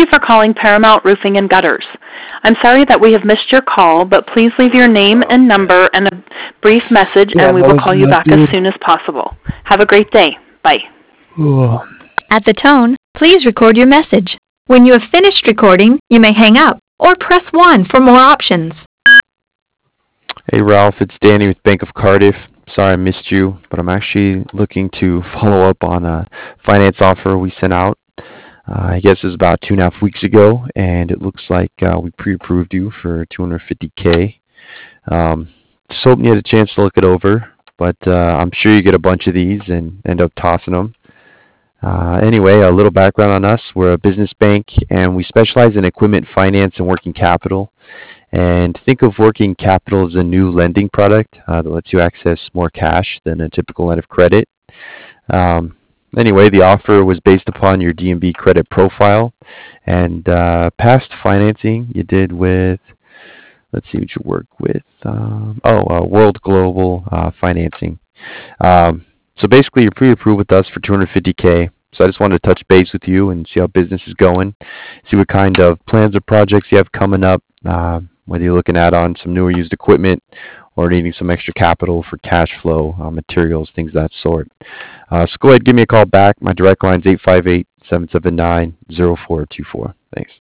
for calling Paramount Roofing and Gutters. I'm sorry that we have missed your call, but please leave your name and number and a brief message, and we will call you back as soon as possible. Have a great day. Bye. At the tone, please record your message. When you have finished recording, you may hang up or press 1 for more options. Hey Ralph, it's Danny with Bank of Cardiff. Sorry I missed you, but I'm actually looking to follow up on a finance offer we sent out. I guess it was about 2.5 weeks ago, and it looks like we pre-approved you for $250K. Just hoping you had a chance to look it over, but I'm sure you get a bunch of these and end up tossing them. Anyway, a little background on us. We're a business bank, and we specialize in equipment finance and working capital. And think of working capital as a new lending product that lets you access more cash than a typical line of credit. Anyway, the offer was based upon your D&B credit profile and past financing you did with, let's see what you work with, World Global Financing. So basically you're pre-approved with us for $250K. So I just wanted to touch base with you and see how business is going, see what kind of plans or projects you have coming up, whether you're looking at on some newer used equipment or needing some extra capital for cash flow, materials, things of that sort. So go ahead, give me a call back. My direct line is 858-779-0424. Thanks.